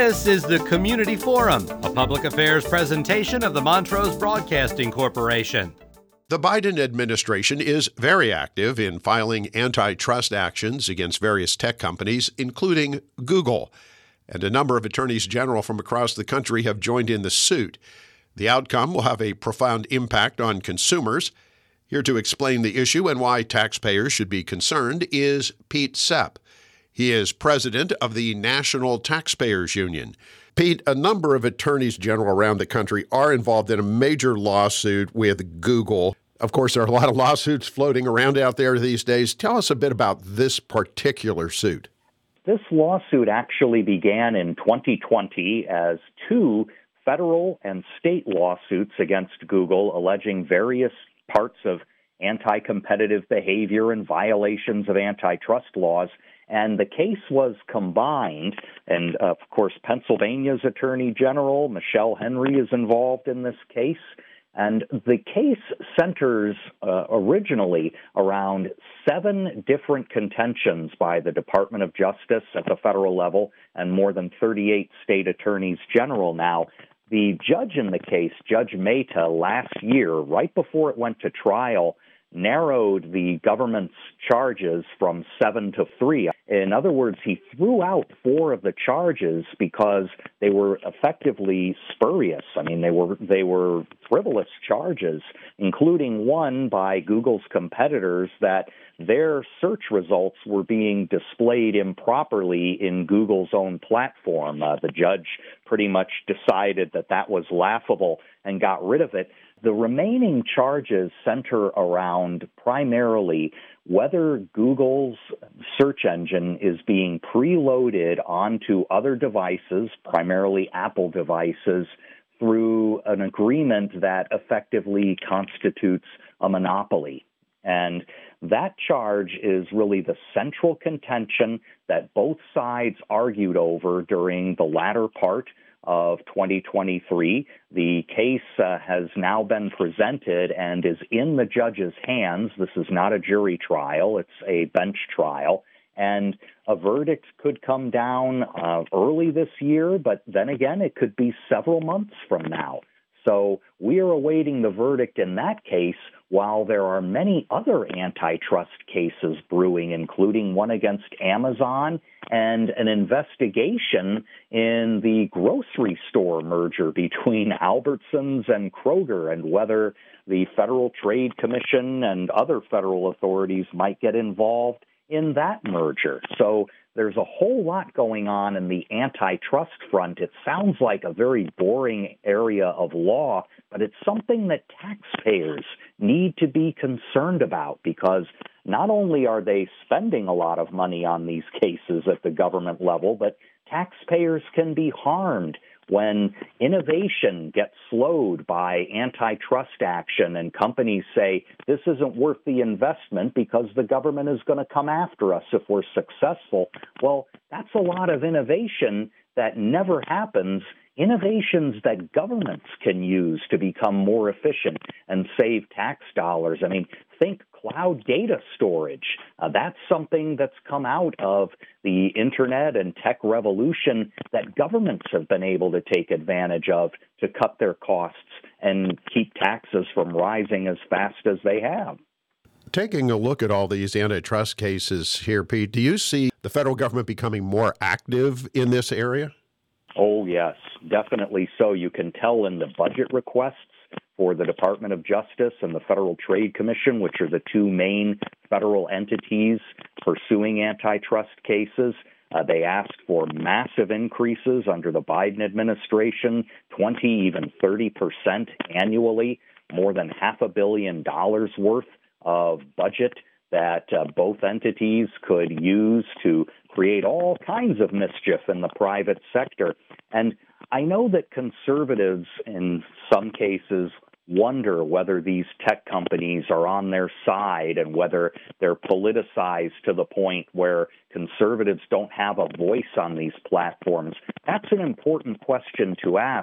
This is the Community Forum, a public affairs presentation of the Montrose Broadcasting Corporation. The Biden administration is very active in filing antitrust actions against various tech companies, including Google. And a number of attorneys general from across the country have joined in the suit. The outcome will have a profound impact on consumers. Here to explain the issue and why taxpayers should be concerned is Pete Sepp. He is president of the National Taxpayers Union. Pete, a number of attorneys general around the country are involved in a major lawsuit with Google. Of course, there are a lot of lawsuits floating around out there these days. Tell us a bit about this particular suit. This lawsuit actually began in 2020 as two federal and state lawsuits against Google alleging various parts of anti-competitive behavior and violations of antitrust laws. And the case was combined, and of course, Pennsylvania's Attorney General, Michelle Henry, is involved in this case. And the case centers originally around 7 different contentions by the Department of Justice at the federal level and more than 38 state attorneys general now. The judge in the case, Judge Mehta, last year, right before it went to trial, narrowed the government's charges from 7 to 3. In other words, he threw out 4 of the charges because they were effectively spurious. I mean, they were frivolous charges, including one by Google's competitors that their search results were being displayed improperly in Google's own platform. The judge pretty much decided that that was laughable and got rid of it. The remaining charges center around primarily whether Google's search engine is being preloaded onto other devices, primarily Apple devices, through an agreement that effectively constitutes a monopoly. And that charge is really the central contention that both sides argued over during the latter part of 2023. The case has now been presented and is in the judge's hands. This is not a jury trial. It's a bench trial. And a verdict could come down early this year, but then again, it could be several months from now. So we are awaiting the verdict in that case, while there are many other antitrust cases brewing, including one against Amazon and an investigation in the grocery store merger between Albertsons and Kroger, and whether the Federal Trade Commission and other federal authorities might get involved in that merger. So there's a whole lot going on in the antitrust front. It sounds like a very boring area of law, but it's something that taxpayers need to be concerned about, because not only are they spending a lot of money on these cases at the government level, but taxpayers can be harmed when innovation gets slowed by antitrust action and companies say, this isn't worth the investment because the government is going to come after us if we're successful. Well, that's a lot of innovation that never happens, innovations that governments can use to become more efficient and save tax dollars. I mean, think cloud data storage. That's something that's come out of the internet and tech revolution that governments have been able to take advantage of to cut their costs and keep taxes from rising as fast as they have. Taking a look at all these antitrust cases here, Pete, do you see the federal government becoming more active in this area? Oh, yes, definitely so. You can tell in the budget requests for the Department of Justice and the Federal Trade Commission, which are the two main federal entities pursuing antitrust cases. They asked for massive increases under the Biden administration, 20, even 30% annually, more than $500 million worth of budget that both entities could use to create all kinds of mischief in the private sector. And I know that conservatives in some cases wonder whether these tech companies are on their side and whether they're politicized to the point where conservatives don't have a voice on these platforms. That's an important question to ask.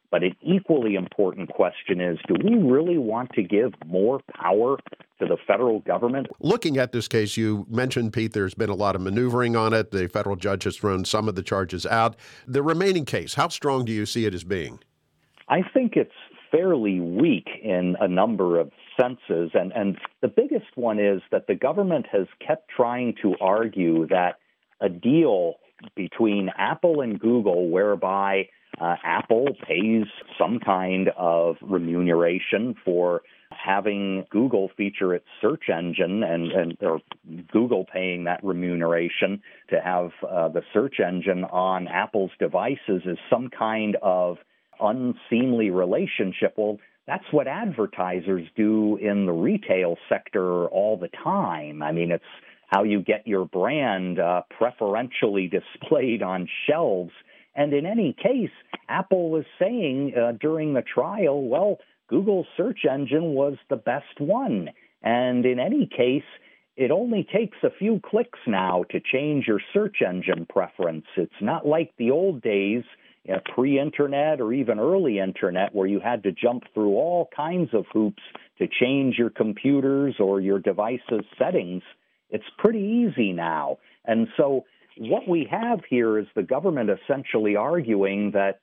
But an equally important question is, do we really want to give more power to the federal government? Looking at this case, you mentioned, Pete, there's been a lot of maneuvering on it. The federal judge has thrown some of the charges out. The remaining case, how strong do you see it as being? I think it's fairly weak in a number of senses. And the biggest one is that the government has kept trying to argue that a deal between Apple and Google whereby Apple pays some kind of remuneration for having Google feature its search engine or Google paying that remuneration to have the search engine on Apple's devices is some kind of unseemly relationship. Well, that's what advertisers do in the retail sector all the time. I mean, it's how you get your brand preferentially displayed on shelves. And in any case, Apple was saying during the trial, well, Google's search engine was the best one. And in any case, it only takes a few clicks now to change your search engine preference. It's not like the old days, pre-internet or even early internet, where you had to jump through all kinds of hoops to change your computers or your device's settings. It's pretty easy now. And so what we have here is the government essentially arguing that,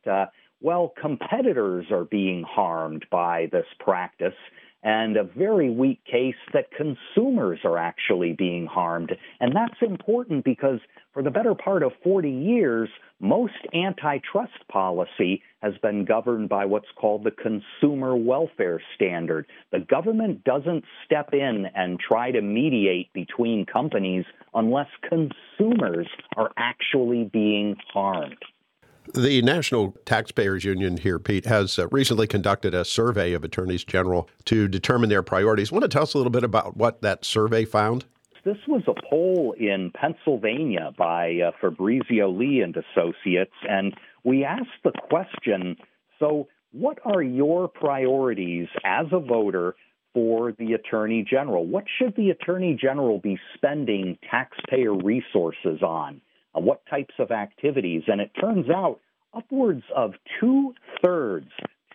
competitors are being harmed by this practice, and a very weak case that consumers are actually being harmed. And that's important because for the better part of 40 years, most antitrust policy has been governed by what's called the Consumer Welfare Standard. The government doesn't step in and try to mediate between companies unless consumers are actually being harmed. The National Taxpayers Union here, Pete, has recently conducted a survey of attorneys general to determine their priorities. Want to tell us a little bit about what that survey found? This was a poll in Pennsylvania by Fabrizio Lee and Associates, and we asked the question, so what are your priorities as a voter for the Attorney General? What should the Attorney General be spending taxpayer resources on? What types of activities? And it turns out upwards of two-thirds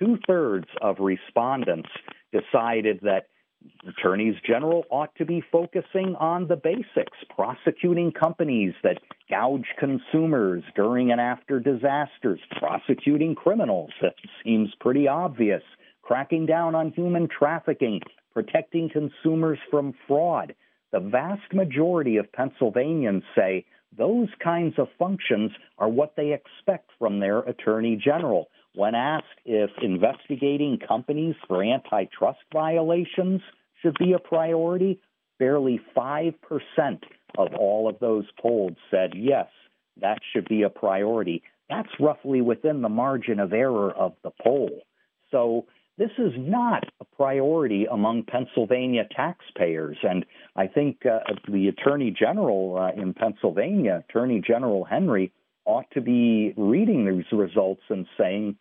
of respondents decided that attorneys general ought to be focusing on the basics, prosecuting companies that gouge consumers during and after disasters, prosecuting criminals. That seems pretty obvious. Cracking down on human trafficking, protecting consumers from fraud. The vast majority of Pennsylvanians say those kinds of functions are what they expect from their attorney general. When asked if investigating companies for antitrust violations should be a priority, barely 5% of all of those polled said yes, that should be a priority. That's roughly within the margin of error of the poll. So this is not a priority among Pennsylvania taxpayers. And I think the Attorney General in Pennsylvania, Attorney General Henry, ought to be reading these results and saying,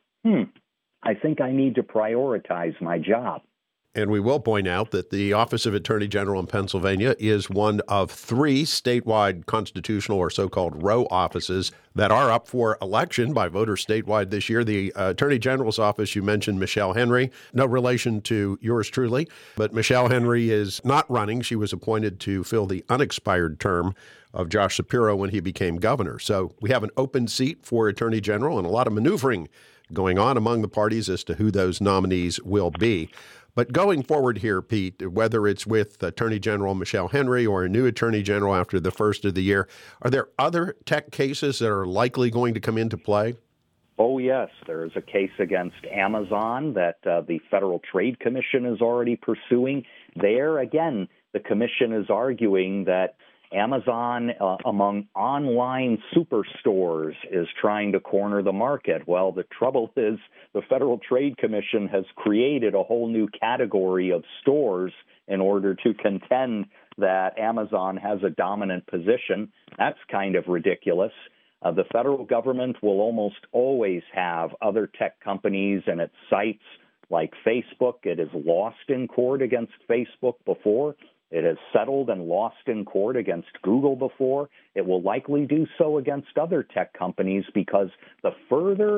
I think I need to prioritize my job. And we will point out that the Office of Attorney General in Pennsylvania is one of 3 statewide constitutional or so-called row offices that are up for election by voters statewide this year. The Attorney General's office, you mentioned Michelle Henry, no relation to yours truly, but Michelle Henry is not running. She was appointed to fill the unexpired term of Josh Shapiro when he became governor. So we have an open seat for Attorney General and a lot of maneuvering going on among the parties as to who those nominees will be. But going forward here, Pete, whether it's with Attorney General Michelle Henry or a new Attorney General after the first of the year, are there other tech cases that are likely going to come into play? Oh, yes. There is a case against Amazon that the Federal Trade Commission is already pursuing. There, again, the commission is arguing that Amazon, among online superstores, is trying to corner the market. Well, the trouble is the Federal Trade Commission has created a whole new category of stores in order to contend that Amazon has a dominant position. That's kind of ridiculous. The federal government will almost always have other tech companies and its sites like Facebook. It has lost in court against Facebook before. It has settled and lost in court against Google before. It will likely do so against other tech companies because the further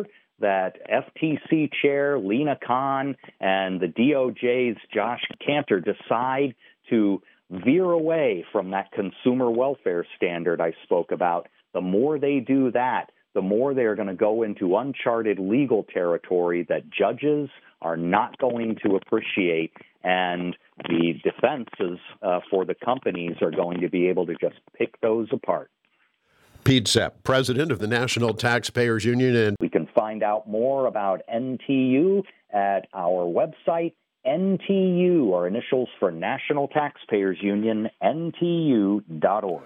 that FTC Chair Lina Khan and the DOJ's Josh Kantor decide to veer away from that consumer welfare standard I spoke about, the more they do that, the more they're going to go into uncharted legal territory that judges are not going to appreciate, and the defenses for the companies are going to be able to just pick those apart. Pete Sepp, president of the National Taxpayers Union. And we can find out more about NTU at our website, NTU, our initials for National Taxpayers Union, NTU.org.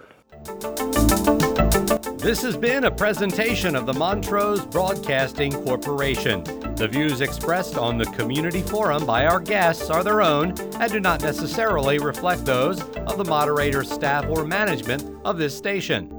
This has been a presentation of the Montrose Broadcasting Corporation. The views expressed on the community forum by our guests are their own and do not necessarily reflect those of the moderator, staff, or management of this station.